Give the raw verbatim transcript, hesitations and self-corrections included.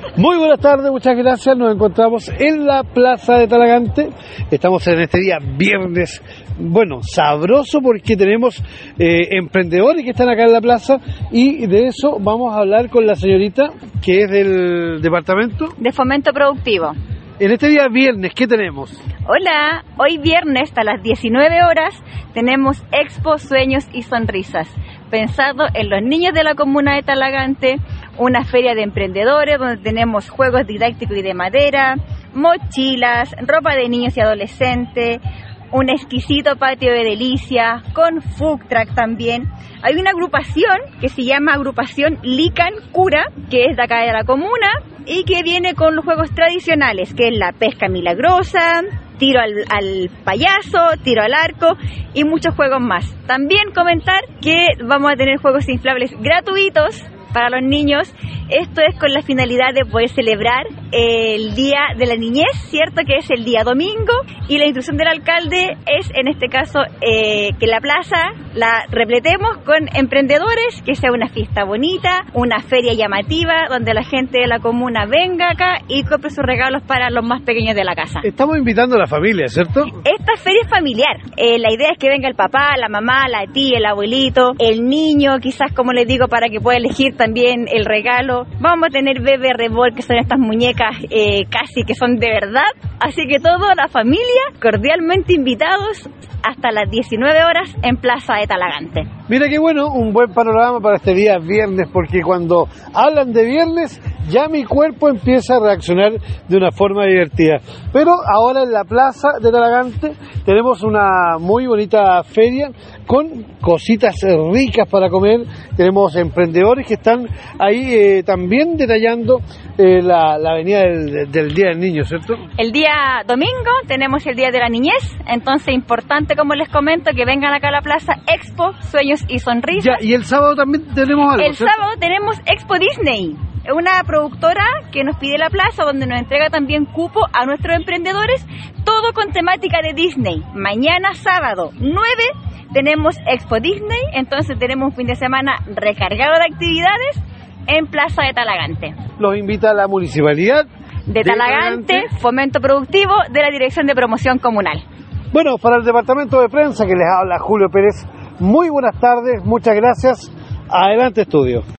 Muy buenas tardes, muchas gracias. Nos encontramos en la Plaza de Talagante. Estamos en este día viernes, bueno, sabroso porque tenemos eh, emprendedores que están acá en la plaza y de eso vamos a hablar con la señorita que es del departamento de Fomento Productivo. En este día viernes, ¿qué tenemos? Hola, hoy viernes a las diecinueve horas tenemos Expo Sueños y Sonrisas, pensado en los niños de la comuna de Talagante, una feria de emprendedores donde tenemos juegos didácticos y de madera, mochilas, ropa de niños y adolescentes, un exquisito patio de delicias, con food truck también. Hay una agrupación que se llama Agrupación Lican Cura, que es de acá de la comuna, y que viene con los juegos tradicionales, que es la pesca milagrosa, tiro al, al payaso, tiro al arco y muchos juegos más. También comentar que vamos a tener juegos inflables gratuitos para los niños. Esto es con la finalidad de poder celebrar el Día de la Niñez, ¿cierto? Que es el día domingo, y la instrucción del alcalde es, en este caso, eh, que la plaza la repletemos con emprendedores, que sea una fiesta bonita, una feria llamativa, donde la gente de la comuna venga acá y compre sus regalos para los más pequeños de la casa. Estamos invitando a la familia, ¿cierto? Esta feria es familiar. Eh, la idea es que venga el papá, la mamá, la tía, el abuelito, el niño, quizás, como les digo, para que pueda elegir también el regalo. Vamos a tener bebé revolver, que son estas muñecas eh, casi que son de verdad. Así que toda la familia cordialmente invitados hasta las diecinueve horas en Plaza de Talagante. Mira qué bueno, un buen panorama para este día viernes, porque cuando hablan de viernes ya mi cuerpo empieza a reaccionar de una forma divertida. Pero ahora en la Plaza de Talagante tenemos una muy bonita feria con cositas ricas para comer. Tenemos emprendedores que están ahí eh, también detallando eh, la, la avenida del, del Día del Niño, ¿cierto? El día domingo tenemos el Día de la Niñez, entonces importante, como les comento, que vengan acá a la plaza Expo Sueños y Sonrisas. Ya, y el sábado también tenemos algo, El ¿cierto? sábado tenemos Expo Disney, una productora que nos pide la plaza, donde nos entrega también cupo a nuestros emprendedores, todo con temática de Disney. Mañana sábado nueve tenemos Expo Disney, entonces tenemos un fin de semana recargado de actividades en Plaza de Talagante. Los invita a la municipalidad de, de Talagante, Talagante, Fomento Productivo de la Dirección de Promoción Comunal. Bueno, para el departamento de prensa que les habla Julio Pérez, muy buenas tardes, muchas gracias. Adelante, estudio.